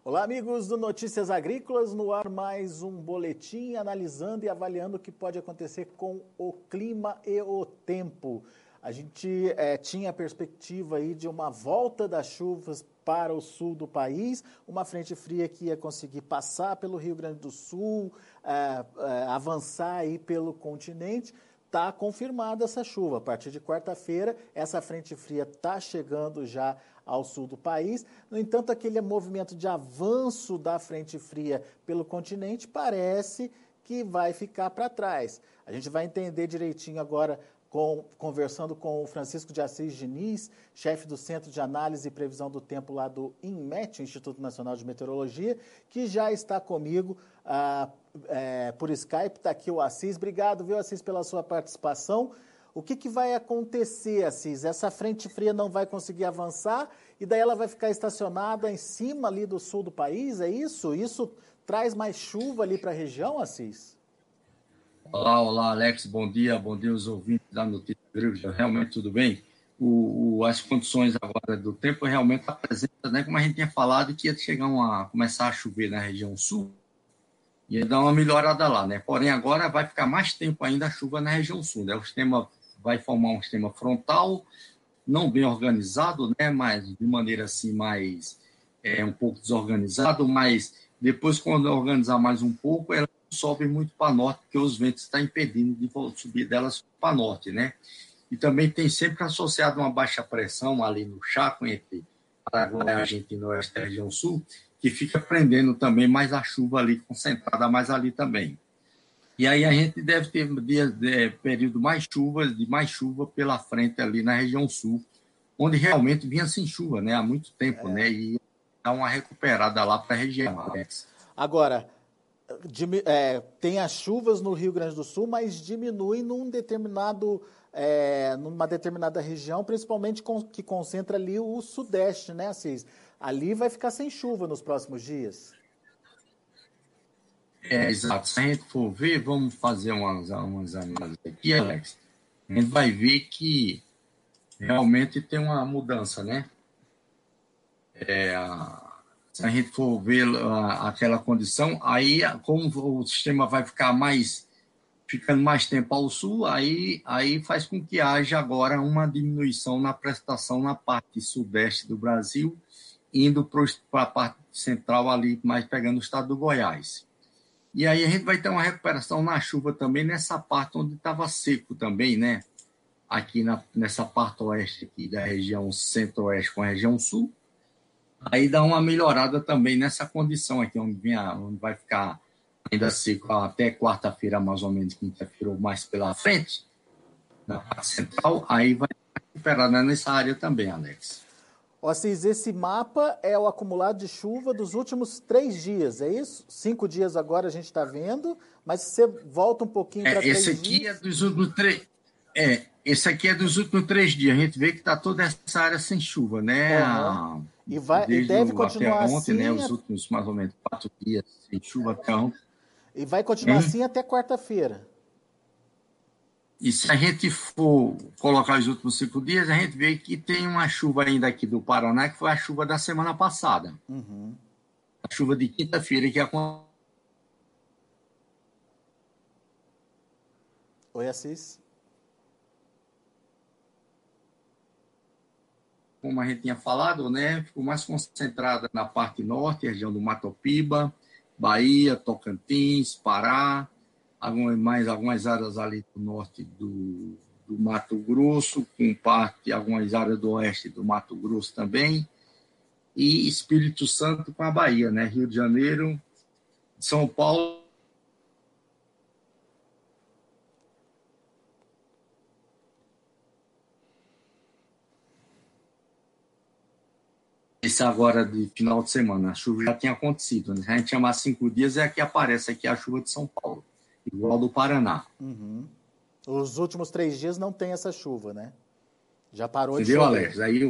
Olá, amigos do Notícias Agrícolas, no ar mais um boletim analisando e avaliando o que pode acontecer com o clima e o tempo. A gente tinha a perspectiva aí de uma volta das chuvas para o sul do país, uma frente fria que ia conseguir passar pelo Rio Grande do Sul, avançar aí pelo continente. Está confirmada essa chuva. A partir de quarta-feira, essa frente fria está chegando já ao sul do país. No entanto, aquele movimento de avanço da frente fria pelo continente parece que vai ficar para trás. A gente vai entender direitinho agora, conversando com o Francisco de Assis Diniz, chefe do Centro de Análise e Previsão do Tempo lá do INMET, Instituto Nacional de Meteorologia, que já está comigo por Skype. Está aqui o Assis. Obrigado, viu, Assis, pela sua participação. O que vai acontecer, Assis? Essa frente fria não vai conseguir avançar e daí ela vai ficar estacionada em cima ali do sul do país, é isso? Isso traz mais chuva ali para a região, Assis? Olá, Alex, bom dia aos ouvintes da Notícia Agrícola. Realmente tudo bem? As condições agora do tempo realmente apresentam, né, como a gente tinha falado, que ia começar a chover na região sul, ia dar uma melhorada lá, né? Porém, agora vai ficar mais tempo ainda a chuva na região sul, né? O sistema vai formar um sistema frontal, não bem organizado, né? Mas de maneira assim mais um pouco desorganizado, mas depois, quando organizar mais um pouco, ela sobe muito para norte, porque os ventos estão impedindo de subir delas para norte, né? E também tem sempre associado uma baixa pressão ali no Chaco, entre Paraguai, Argentina e Oeste da região sul, que fica prendendo também mais a chuva ali, concentrada mais ali também. E aí a gente deve ter período de mais chuva pela frente ali na região sul, onde realmente vinha sem chuva, né? Há muito tempo, né? E dá uma recuperada lá para a região, Alex. Agora, tem as chuvas no Rio Grande do Sul, mas diminui numa determinada região, principalmente que concentra ali o sudeste, né, Assis? Ali vai ficar sem chuva nos próximos dias. Exato. Se a gente for ver, vamos fazer umas análises aqui, Alex. A gente vai ver que realmente tem uma mudança, né? Se a gente for ver aquela condição, aí como o sistema vai ficando mais tempo ao sul, aí faz com que haja agora uma diminuição na precipitação na parte sudeste do Brasil, indo para a parte central ali, mais pegando o estado do Goiás. E aí a gente vai ter uma recuperação na chuva também nessa parte onde estava seco também, né? Aqui nessa parte oeste aqui da região centro-oeste com a região sul. Aí dá uma melhorada também nessa condição aqui, onde vai ficar ainda seco até quarta-feira, mais ou menos, quinta-feira ou mais pela frente, na parte central, aí vai recuperar nessa área também, Alex. Assis, esse mapa é o acumulado de chuva dos últimos 3 dias, é isso? 5 dias agora a gente está vendo, mas você volta um pouquinho para 3 dias. Esse aqui é dos últimos 3... esse aqui é dos últimos 3 dias. A gente vê que está toda essa área sem chuva, né? Uhum. E deve continuar até ontem, assim, né? Os últimos mais ou menos 4 dias sem chuva até ontem. E vai continuar assim até quarta-feira. E se a gente for colocar os últimos 5 dias, a gente vê que tem uma chuva ainda aqui do Paraná, que foi a chuva da semana passada. Uhum. A chuva de quinta-feira que aconteceu. Oi, Assis. Como a gente tinha falado, né, ficou mais concentrada na parte norte, região do Mato Piba, Bahia, Tocantins, Pará, algumas áreas ali do norte do Mato Grosso, com algumas áreas do oeste do Mato Grosso também, e Espírito Santo com a Bahia, né, Rio de Janeiro, São Paulo. Esse agora de final de semana, a chuva já tinha acontecido, né? Se a gente chamar 5 dias, é que aparece aqui a chuva de São Paulo, igual do Paraná. Uhum. Os últimos 3 dias não tem essa chuva, né? Já parou Entendeu, de chover. Alex? Aí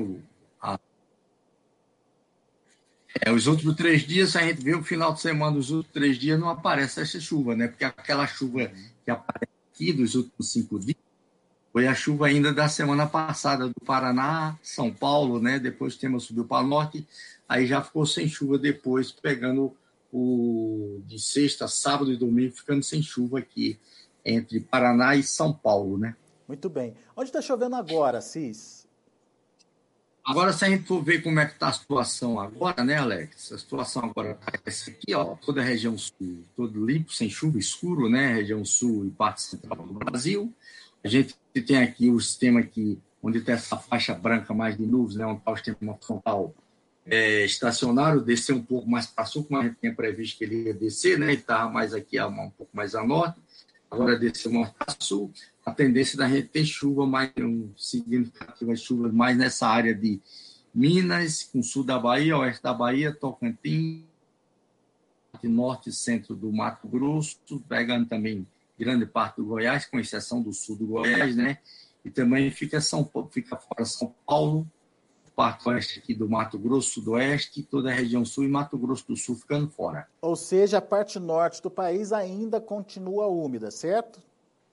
os últimos 3 dias, a gente vê o final de semana dos últimos 3 dias, não aparece essa chuva, né? Porque aquela chuva que aparece aqui dos últimos 5 dias, Foi a chuva ainda da semana passada do Paraná, São Paulo, né? Depois o tema subiu para o norte, aí já ficou sem chuva depois, pegando de sexta, sábado e domingo, ficando sem chuva aqui entre Paraná e São Paulo, né? Muito bem. Onde está chovendo agora, Cis? Agora, se a gente for ver como é que está a situação agora, né, Alex? A situação agora está essa aqui, ó, toda a região sul, todo limpo, sem chuva, escuro, né? Região sul e parte central do Brasil. A gente tem aqui o sistema aqui, onde tem essa faixa branca mais de nuvens, né? Onde está o sistema frontal estacionário, descer um pouco mais para sul, como a gente tinha previsto que ele ia descer, né? Ele estava mais aqui, um pouco mais a norte. Agora desceu mais para sul. A tendência da gente ter chuva mais significativa, chuva mais nessa área de Minas, com sul da Bahia, oeste da Bahia, Tocantins, norte e centro do Mato Grosso, pegando também grande parte do Goiás, com exceção do sul do Goiás, né? E também fica fora São Paulo, parte oeste aqui do Mato Grosso, sudoeste, toda a região sul e Mato Grosso do Sul ficando fora. Ou seja, a parte norte do país ainda continua úmida, certo?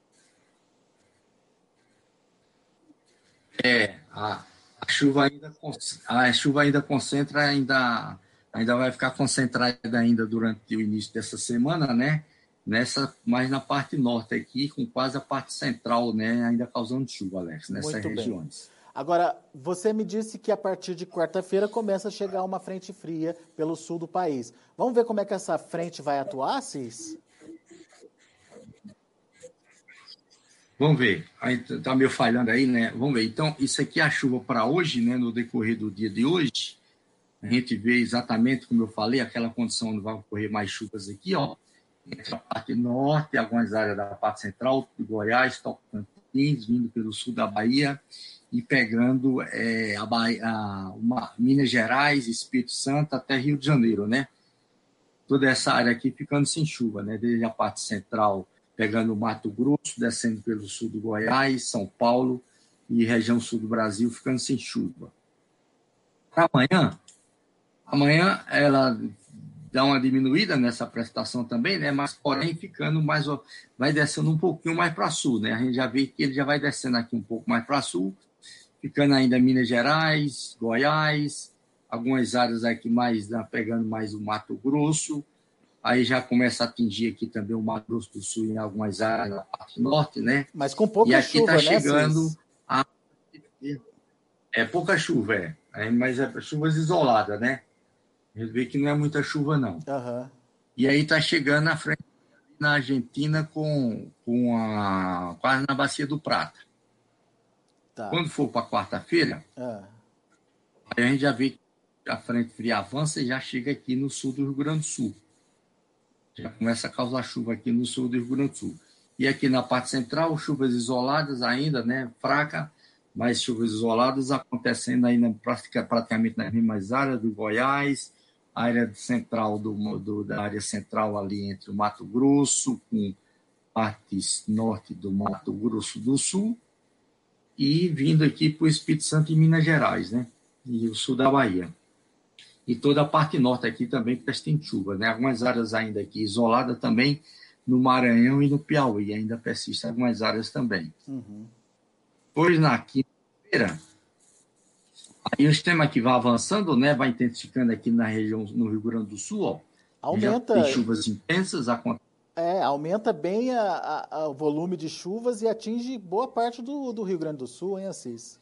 A chuva ainda concentra, ainda vai ficar concentrada ainda durante o início dessa semana, né? Mais na parte norte aqui, com quase a parte central, né? Ainda causando chuva, Alex, nessas Muito regiões. Bem. Agora, você me disse que a partir de quarta-feira começa a chegar uma frente fria pelo sul do país. Vamos ver como é que essa frente vai atuar, Cis? Vamos ver. Está meio falhando aí, né? Vamos ver. Então, isso aqui é a chuva para hoje, né? No decorrer do dia de hoje. A gente vê exatamente, como eu falei, aquela condição onde vai ocorrer mais chuvas aqui, ó. Entre a parte norte, algumas áreas da parte central, do Goiás, Tocantins, vindo pelo sul da Bahia e pegando Minas Gerais, Espírito Santo até Rio de Janeiro, né? Toda essa área aqui ficando sem chuva, né? Desde a parte central, pegando o Mato Grosso, descendo pelo sul do Goiás, São Paulo e região sul do Brasil, ficando sem chuva. Para amanhã ela dá uma diminuída nessa prestação também, né? Mas porém ficando vai descendo um pouquinho mais para sul, né? A gente já vê que ele já vai descendo aqui um pouco mais para sul, ficando ainda Minas Gerais, Goiás, algumas áreas aqui pegando mais o Mato Grosso, aí já começa a atingir aqui também o Mato Grosso do Sul em algumas áreas da parte norte, né? Mas com pouca e aqui chuva, está chegando né, pouca chuva, mas é chuvas isoladas, né? A gente vê que não é muita chuva, não. Uhum. E aí está chegando na frente na Argentina quase na Bacia do Prata. Tá. Quando for para quarta-feira, aí a gente já vê que a frente fria avança e já chega aqui no sul do Rio Grande do Sul. Já começa a causar chuva aqui no sul do Rio Grande do Sul. E aqui na parte central, chuvas isoladas ainda, né? Fraca, mas chuvas isoladas acontecendo ainda praticamente nas mesmas áreas do Goiás, área central da área central ali entre o Mato Grosso, com partes norte do Mato Grosso do Sul, e vindo aqui para o Espírito Santo e Minas Gerais, né? E o sul da Bahia. E toda a parte norte aqui também persiste chuva, né? Algumas áreas ainda aqui isoladas também no Maranhão e no Piauí, ainda persistem algumas áreas também. Uhum. Pois na quinta-feira, aí o sistema aqui vai avançando, né? Vai intensificando aqui na região, no Rio Grande do Sul, ó. Aumenta. Já tem chuvas intensas acontecendo. Aumenta bem o volume de chuvas e atinge boa parte do Rio Grande do Sul, hein, Assis?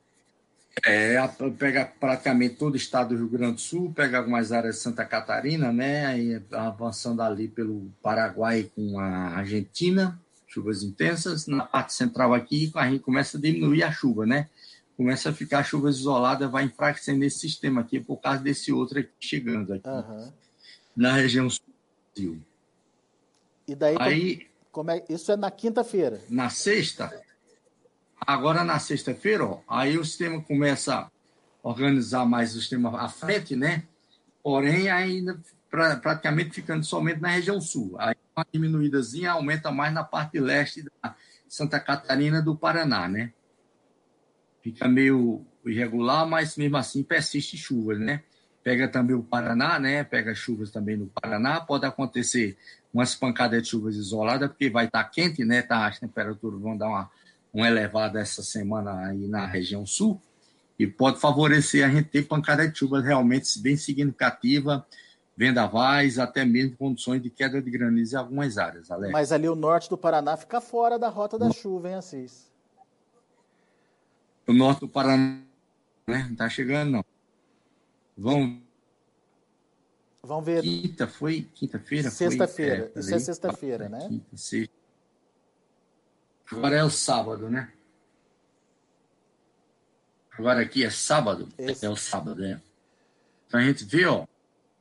Pega praticamente todo o estado do Rio Grande do Sul, pega algumas áreas de Santa Catarina, né? Aí avançando ali pelo Paraguai com a Argentina, chuvas intensas. Na parte central aqui, a gente começa a diminuir a chuva, né? Começa a ficar chuvas isoladas, vai enfraquecendo esse sistema aqui por causa desse outro aqui chegando aqui na região sul do Brasil. E daí, aí, isso é na quinta-feira? Na sexta. Agora, na sexta-feira, ó, aí o sistema começa a organizar mais o sistema à frente, né? Porém, ainda praticamente ficando somente na região sul. Aí uma diminuídazinha aumenta mais na parte leste da Santa Catarina do Paraná, né? Fica meio irregular, mas mesmo assim persiste chuvas, né? Pega também o Paraná, né? Pega chuvas também no Paraná. Pode acontecer umas pancadas de chuvas isoladas, porque vai estar quente, né? As temperaturas vão dar uma elevada essa semana aí na região sul, e pode favorecer a gente ter pancada de chuva realmente bem significativa, vendavais, até mesmo condições de queda de granizo em algumas áreas, Alex. Mas ali o norte do Paraná fica fora da rota da chuva, hein, Assis? O norte do Paraná, né? Não está chegando, não. Vamos ver. Quinta-feira? Sexta-feira. Isso é sexta-feira, né? Quinta, sexta. Agora é o sábado, né? Agora aqui é sábado. É o sábado, né? Então a gente vê, ó.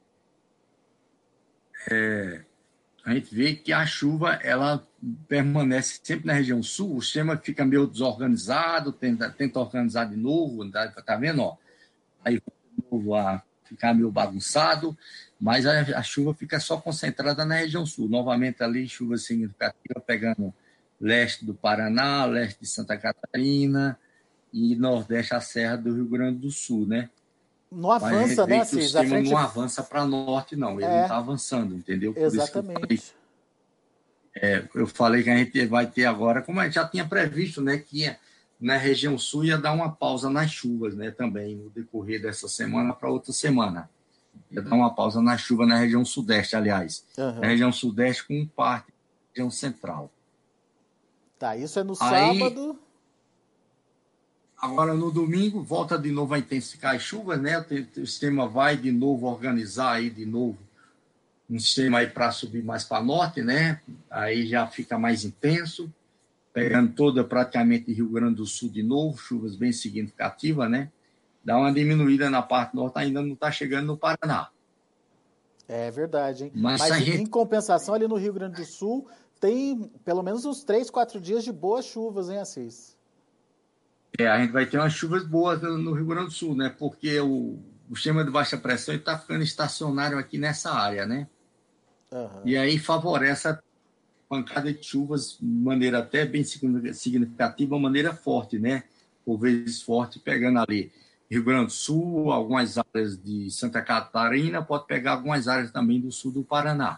A gente vê que a chuva, ela permanece sempre na região sul, o sistema fica meio desorganizado, tenta organizar de novo, tá vendo, ó? Aí de novo a ficar meio bagunçado, mas a chuva fica só concentrada na região sul. Novamente ali, chuva significativa pegando leste do Paraná, leste de Santa Catarina e nordeste, a serra do Rio Grande do Sul, né? Não avança, né, Assis? O sistema não avança para norte, não. Ele não está avançando, entendeu? Exatamente. Eu falei que a gente vai ter agora, como a gente já tinha previsto, né, que na região sul ia dar uma pausa nas chuvas, né, também, no decorrer dessa semana para outra semana. Ia dar uma pausa na chuva na região sudeste, aliás. Na região sudeste com parte da região central. Tá, isso é no sábado. Agora, no domingo, volta de novo a intensificar as chuvas, né? O sistema vai de novo organizar aí de novo um sistema aí para subir mais para norte, né? Aí já fica mais intenso, pegando toda praticamente Rio Grande do Sul de novo, chuvas bem significativas, né? Dá uma diminuída na parte norte, ainda não está chegando no Paraná. É verdade, hein? Mas em compensação, ali no Rio Grande do Sul, tem pelo menos uns 3, 4 dias de boas chuvas, hein, Assis? A gente vai ter umas chuvas boas no Rio Grande do Sul, né? Porque o sistema de baixa pressão está ficando estacionário aqui nessa área, né? E aí favorece a pancada de chuvas de maneira até bem significativa, maneira forte, né? Por vezes forte, pegando ali Rio Grande do Sul, algumas áreas de Santa Catarina, pode pegar algumas áreas também do sul do Paraná.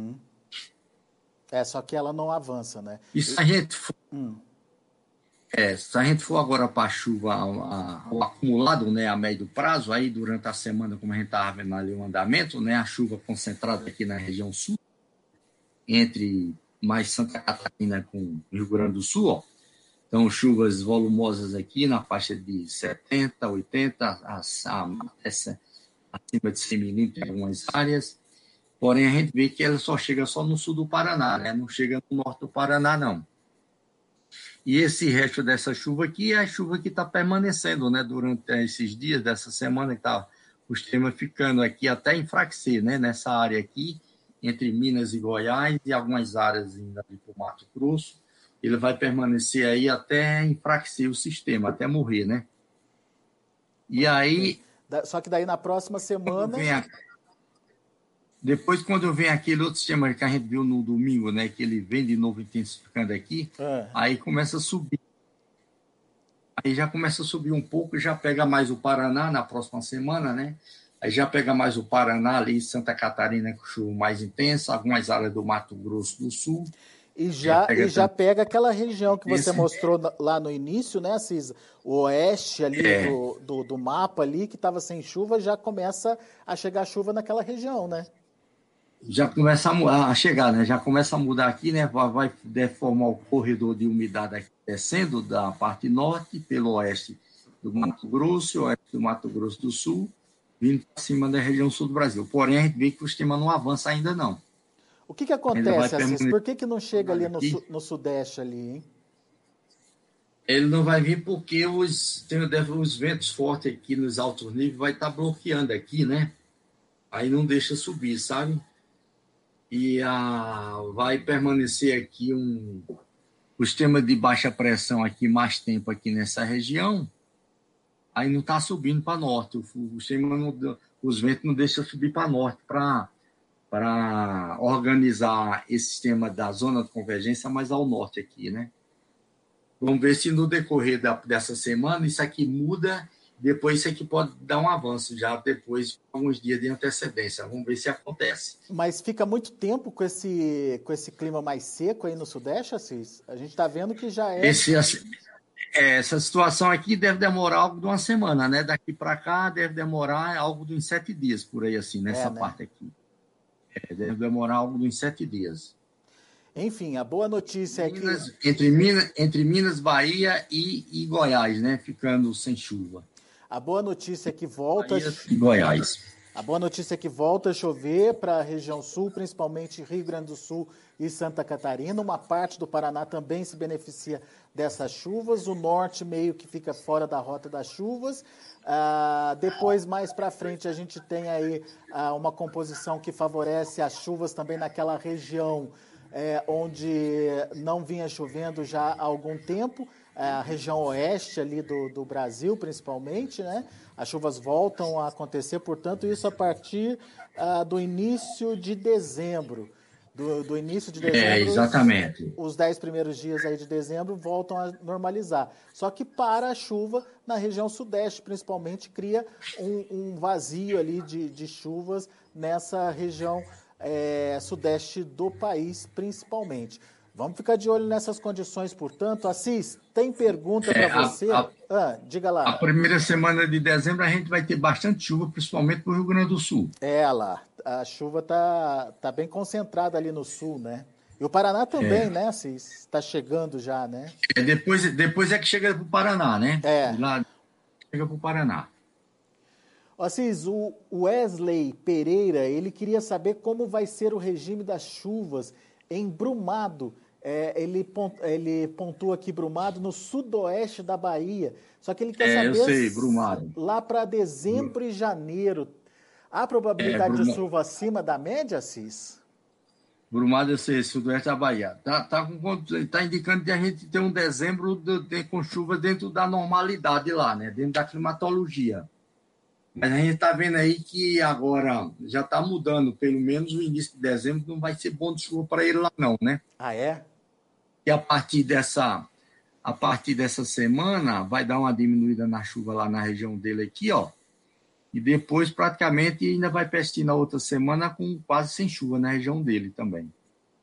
Só que ela não avança, né? E se a gente for... se a gente for agora para a chuva, o acumulado, né, a médio prazo, aí durante a semana, como a gente estava vendo ali o andamento, né, a chuva concentrada aqui na região sul, entre mais Santa Catarina com Rio Grande do Sul, ó. Então, chuvas volumosas aqui na faixa de 70, 80, acima de 100 milímetros em algumas áreas. Porém, a gente vê que ela só chega só no sul do Paraná, né? Não chega no norte do Paraná, não. E esse resto dessa chuva aqui é a chuva que está permanecendo, né, durante esses dias dessa semana, que está o sistema ficando aqui até enfraquecer, né, nessa área aqui, entre Minas e Goiás e algumas áreas ainda para o Mato Grosso. Ele vai permanecer aí até enfraquecer o sistema, até morrer, né? E aí... Só que daí na próxima semana... Depois, quando vem aquele outro sistema que a gente viu no domingo, né, que ele vem de novo intensificando aqui, aí começa a subir. Aí já começa a subir um pouco, já pega mais o Paraná na próxima semana, né? Aí já pega mais o Paraná ali, Santa Catarina, com chuva mais intensa, algumas áreas do Mato Grosso do Sul. E já pega aquela região que você mostrou lá no início, né, Assis? O oeste ali do mapa ali, que estava sem chuva, já começa a chegar chuva naquela região, né? Já começa a chegar, né? Já começa a mudar aqui, né? Vai deformar o corredor de umidade aqui, descendo da parte norte pelo oeste do Mato Grosso, oeste do Mato Grosso do Sul, vindo para cima da região sul do Brasil. Porém, a gente vê que o sistema não avança ainda, não. O que acontece, Assis? Por que não chega ali no sudeste ali, hein? Ele não vai vir porque os ventos fortes aqui nos altos níveis vai estar bloqueando aqui, né? Aí não deixa subir, sabe? E vai permanecer aqui o sistema de baixa pressão aqui mais tempo aqui nessa região, aí não está subindo para norte. Os ventos não deixam subir para norte para organizar esse sistema da zona de convergência mais ao norte aqui, né? Vamos ver se no decorrer dessa semana isso aqui muda depois isso aqui pode dar um avanço já depois, alguns dias de antecedência. Vamos ver se acontece. Mas fica muito tempo com esse clima mais seco aí no Sudeste, Assis? A gente está vendo que já é... Essa situação aqui deve demorar algo de uma semana, né? Daqui para cá deve demorar algo de uns 7 dias, por aí assim, nessa parte aqui. Deve demorar algo de uns 7 dias. Enfim, a boa notícia é que... Entre Minas, Bahia e Goiás, né? Ficando sem chuva. A boa notícia é que volta... Bahia e Goiás. A boa notícia é que volta a chover para a região sul, principalmente Rio Grande do Sul e Santa Catarina. Uma parte do Paraná também se beneficia dessas chuvas. O norte meio que fica fora da rota das chuvas. Depois, mais para frente, a gente tem aí uma composição que favorece as chuvas também naquela região onde não vinha chovendo já há algum tempo. A região oeste ali do Brasil, principalmente, né? As chuvas voltam a acontecer, portanto, isso a partir do início de dezembro. Do início de dezembro, exatamente. Os 10 primeiros dias aí de dezembro voltam a normalizar. Só que para a chuva, na região sudeste, principalmente, cria um vazio ali de chuvas nessa região sudeste do país, principalmente. Vamos ficar de olho nessas condições, portanto. Assis, tem pergunta para você? Diga lá. A primeira semana de dezembro a gente vai ter bastante chuva, principalmente no Rio Grande do Sul. Lá. A chuva tá bem concentrada ali no sul, né? E o Paraná também, né, Assis? Está chegando já, né? Depois é que chega para o Paraná, né? Lá chega para o Paraná. Assis, o Wesley Pereira, ele queria saber como vai ser o regime das chuvas em Brumado. Ele pontua aqui Brumado, no sudoeste da Bahia. Só que ele quer saber eu sei, Brumado. Lá para dezembro e janeiro. Há probabilidade de chuva acima da média, Assis? Brumado, eu sei, sudoeste da Bahia. Tá indicando que a gente tem um dezembro com chuva dentro da normalidade lá, né? Dentro da climatologia. Mas a gente está vendo aí que agora já está mudando. Pelo menos o início de dezembro não vai ser bom de chuva para ele lá não, né? É? E a partir dessa semana vai dar uma diminuída na chuva lá na região dele aqui, ó. E depois praticamente ainda vai persistir na outra semana com quase sem chuva na região dele também.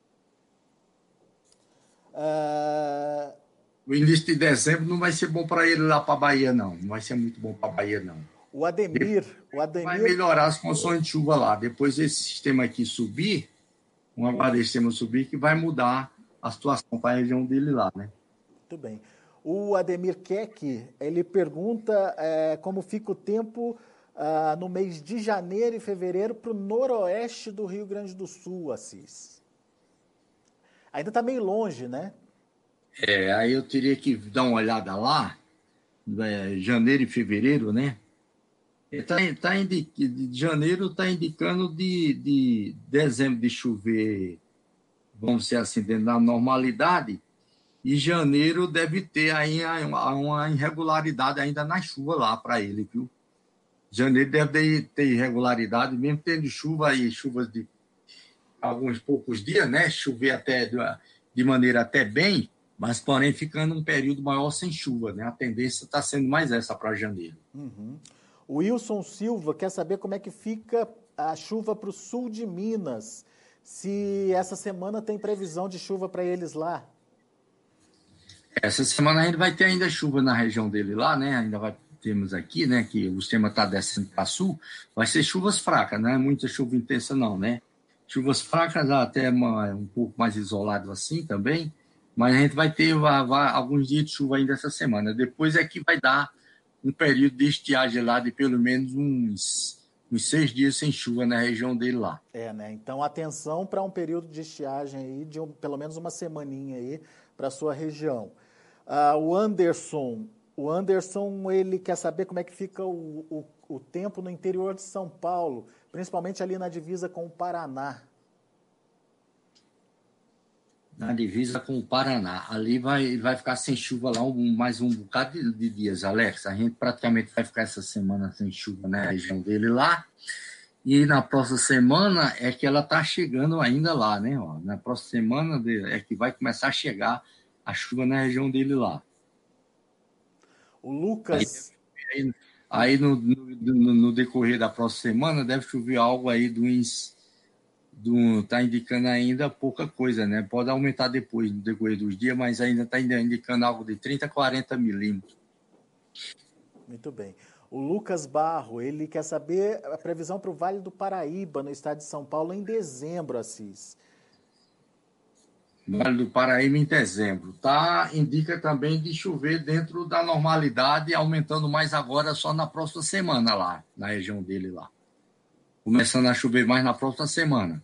O início de dezembro não vai ser bom para ele lá para a Bahia, não. Não vai ser muito bom para a Bahia, não. O Ademir... Vai melhorar as condições de chuva lá. Depois desse sistema aqui subir, que vai mudar a situação para a região dele lá, né? Muito bem. O Ademir Keck, ele pergunta como fica o tempo no mês de janeiro e fevereiro para o noroeste do Rio Grande do Sul, Assis. Ainda está meio longe, né? Aí eu teria que dar uma olhada lá, janeiro e fevereiro, né? Janeiro está indicando de dezembro de chover, vamos dizer assim, dentro da normalidade, e janeiro deve ter aí uma irregularidade ainda na chuva lá para ele, viu? Janeiro deve ter irregularidade, mesmo tendo chuva aí, chuvas de alguns poucos dias, né? Chover até de maneira até bem, mas porém ficando um período maior sem chuva, né? A tendência está sendo mais essa para janeiro. Uhum. O Wilson Silva quer saber como é que fica a chuva para o sul de Minas. Se essa semana tem previsão de chuva para eles lá. Essa semana a gente vai ter ainda chuva na região dele lá, né? Temos aqui, né? Que o sistema está descendo para sul. Vai ser chuvas fracas, não é muita chuva intensa não, né? Chuvas fracas, até um pouco mais isolado assim também. Mas a gente vai ter alguns dias de chuva ainda essa semana. Depois é que vai dar um período de estiagem lá de pelo menos uns 6 dias sem chuva na região dele lá. Né? Então, atenção para um período de estiagem aí, de pelo menos uma semaninha aí para a sua região. O Anderson, ele quer saber como é que fica o tempo no interior de São Paulo, principalmente ali na divisa com o Paraná. Na divisa com o Paraná. Ali vai ficar sem chuva lá mais um bocado de dias, Alex. A gente praticamente vai ficar essa semana sem chuva na região dele lá. E na próxima semana é que ela está chegando ainda lá, né? Na próxima semana é que vai começar a chegar a chuva na região dele lá. O Lucas... Aí no decorrer da próxima semana deve chover algo aí tá indicando ainda pouca coisa, né? Pode aumentar depois no decorrer dos dias, mas ainda está indicando algo de 30 a 40 milímetros. Muito bem. O Lucas Barro, ele quer saber a previsão para o Vale do Paraíba, no estado de São Paulo, em dezembro, Assis. Vale do Paraíba em dezembro. Indica também de chover dentro da normalidade, aumentando mais agora só na próxima semana lá, na região dele lá. Começando a chover mais na próxima semana.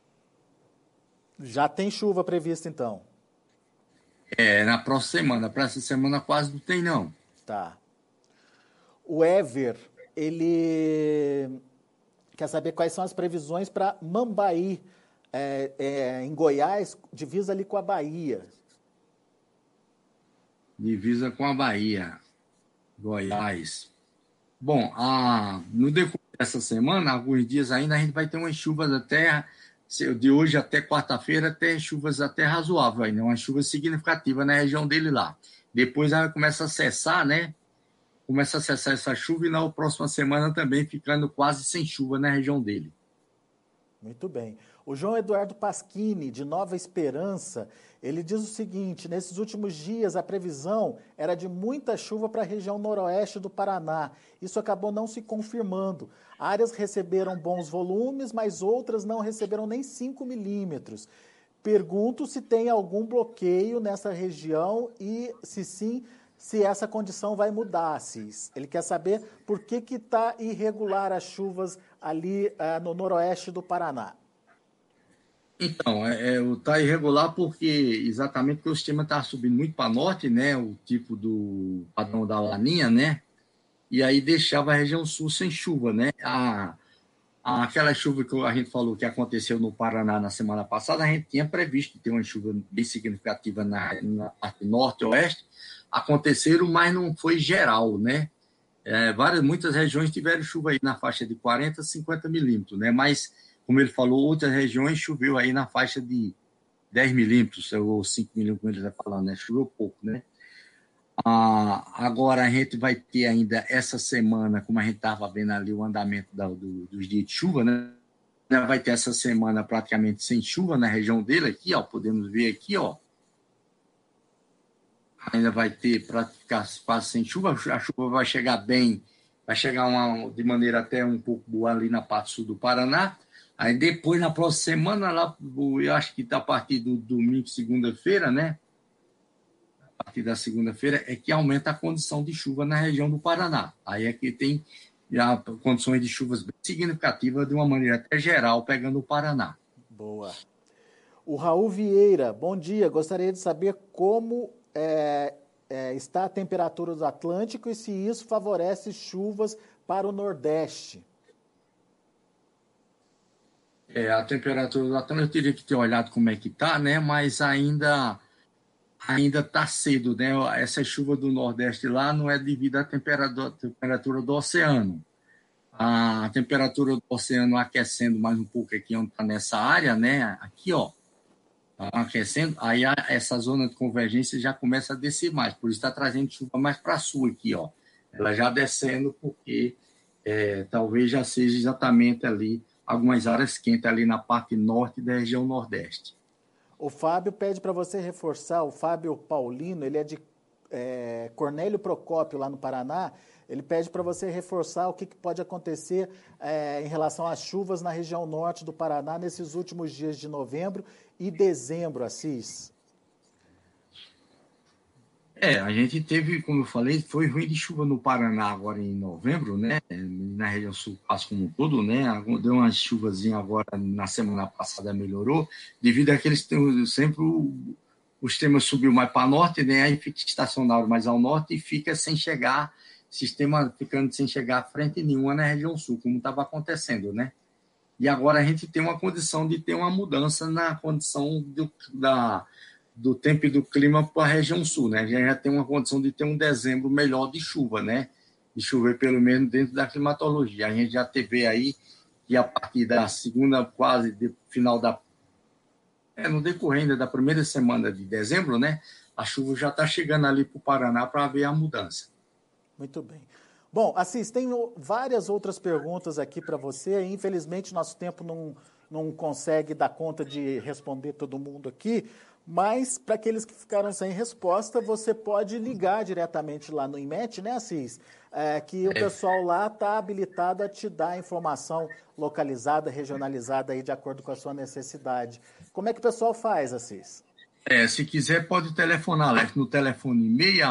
Já tem chuva prevista, então? Na próxima semana. Para essa semana quase não tem, não. Tá. O Ever, ele quer saber quais são as previsões para Mambaí, em Goiás, divisa ali com a Bahia. Divisa com a Bahia, Goiás. Bom, no decorrer dessa semana, alguns dias ainda, a gente vai ter umas chuvas até, de hoje até quarta-feira, até chuvas até razoáveis, né? Uma chuva significativa na região dele lá. Depois ela começa a cessar, né? Começa a cessar essa chuva e na próxima semana também ficando quase sem chuva na região dele. Muito bem. O João Eduardo Pasquini, de Nova Esperança, ele diz o seguinte: nesses últimos dias a previsão era de muita chuva para a região noroeste do Paraná. Isso acabou não se confirmando. Áreas receberam bons volumes, mas outras não receberam nem 5 milímetros. Pergunto se tem algum bloqueio nessa região e, se sim, se essa condição vai mudar, Assis. Ele quer saber por que está irregular as chuvas ali no noroeste do Paraná. Então, tá irregular exatamente porque o sistema está subindo muito para norte, né? O tipo do padrão da Laninha, né? E aí deixava a região sul sem chuva, né? Aquela chuva que a gente falou que aconteceu no Paraná na semana passada, a gente tinha previsto ter uma chuva bem significativa na parte norte e oeste. Aconteceram, mas não foi geral, né? Muitas regiões tiveram chuva aí na faixa de 40 a 50 milímetros, né? Mas, como ele falou, outras regiões choveu aí na faixa de 10 milímetros ou 5 milímetros, como ele está falando, né? Choveu pouco, né? Agora a gente vai ter ainda essa semana, como a gente estava vendo ali o andamento dos dias de chuva, né? Vai ter essa semana praticamente sem chuva na região dele aqui, ó. Podemos ver aqui, ó. Ainda vai ter para ficar quase sem chuva. A chuva vai chegar bem, vai chegar de maneira até um pouco boa ali na parte sul do Paraná. Aí depois, na próxima semana, lá, eu acho que a partir do domingo, segunda-feira, né? A partir da segunda-feira é que aumenta a condição de chuva na região do Paraná. Aí é que tem já condições de chuvas bem significativas de uma maneira até geral, pegando o Paraná. Boa. O Raul Vieira, bom dia. Gostaria de saber como está a temperatura do Atlântico e se isso favorece chuvas para o Nordeste. A temperatura do Atlântico, eu teria que ter olhado como é que está, né? Mas ainda está cedo, né? Essa chuva do Nordeste lá não é devido à temperatura do oceano. A temperatura do oceano aquecendo mais um pouco aqui onde está nessa área, né? Aqui, ó, tá aquecendo, aí essa zona de convergência já começa a descer mais, por isso está trazendo chuva mais para sul aqui, ó. Ela já descendo porque talvez já seja exatamente ali algumas áreas quentes ali na parte norte da região nordeste. O Fábio pede para você reforçar, o Fábio Paulino, ele é de Cornélio Procópio, lá no Paraná. Ele pede para você reforçar o que pode acontecer em relação às chuvas na região norte do Paraná nesses últimos dias de novembro e dezembro, Assis. A gente teve, como eu falei, foi ruim de chuva no Paraná agora em novembro, né? Na região sul, quase como um todo, né? Deu uma chuvazinha agora na semana passada, melhorou, devido a que eles têm sempre o sistema subiu mais para norte, né? Aí fica estacionário mais ao norte e fica sem chegar, sistema ficando sem chegar a frente nenhuma na região sul, como estava acontecendo, né? E agora a gente tem uma condição de ter uma mudança na condição do tempo e do clima para a região sul, né? A gente já tem uma condição de ter um dezembro melhor de chuva, né? De chover pelo menos dentro da climatologia. A gente já teve aí que a partir da segunda, quase final no decorrer ainda da primeira semana de dezembro, né? A chuva já está chegando ali para o Paraná para ver a mudança. Muito bem. Bom, Assis, tem várias outras perguntas aqui para você. Infelizmente, nosso tempo não consegue dar conta de responder todo mundo aqui, mas para aqueles que ficaram sem resposta, você pode ligar diretamente lá no INMET, né, Assis? Que o pessoal lá está habilitado a te dar informação localizada, regionalizada aí de acordo com a sua necessidade. Como é que o pessoal faz, Assis? Se quiser, pode telefonar, Alex, no telefone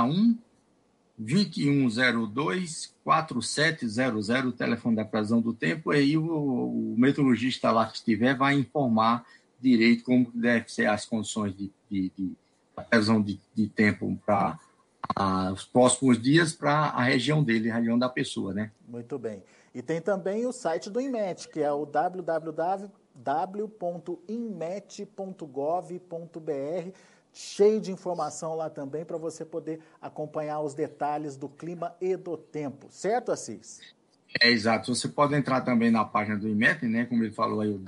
61-2102-4700, o telefone da previsão do tempo, e aí o meteorologista lá que estiver vai informar direito como deve ser as condições de previsão de tempo para os próximos dias para a região dele, a região da pessoa, né? Muito bem. E tem também o site do INMET, que é o www.inmet.gov.br, cheio de informação lá também para você poder acompanhar os detalhes do clima e do tempo. Certo, Assis? Exato. Você pode entrar também na página do INMET, né? Como ele falou aí, o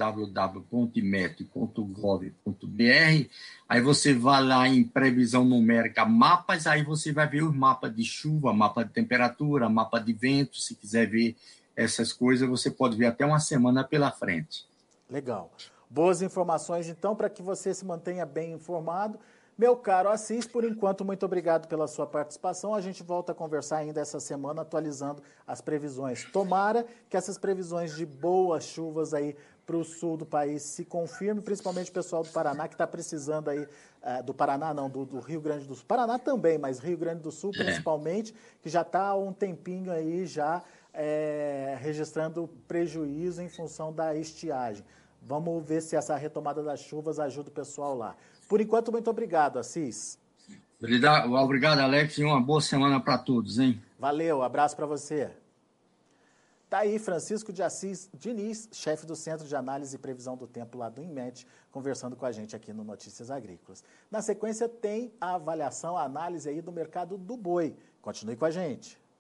www.inmet.gov.br. Aí você vai lá em previsão numérica, mapas, aí você vai ver os mapas de chuva, mapa de temperatura, mapa de vento. Se quiser ver essas coisas, você pode ver até uma semana pela frente. Legal. Boas informações, então, para que você se mantenha bem informado. Meu caro Assis, por enquanto, muito obrigado pela sua participação. A gente volta a conversar ainda essa semana, atualizando as previsões. Tomara que essas previsões de boas chuvas aí para o sul do país se confirmem, principalmente o pessoal do Paraná, que está precisando aí, do Paraná não, do Rio Grande do Sul. Paraná também, mas Rio Grande do Sul principalmente, que já está há um tempinho aí já registrando prejuízo em função da estiagem. Vamos ver se essa retomada das chuvas ajuda o pessoal lá. Por enquanto, muito obrigado, Assis. Obrigado, Alex, e uma boa semana para todos, hein? Valeu, abraço para você. Tá aí Francisco de Assis Diniz, chefe do Centro de Análise e Previsão do Tempo lá do INMET, conversando com a gente aqui no Notícias Agrícolas. Na sequência tem a avaliação, a análise aí do mercado do boi. Continue com a gente.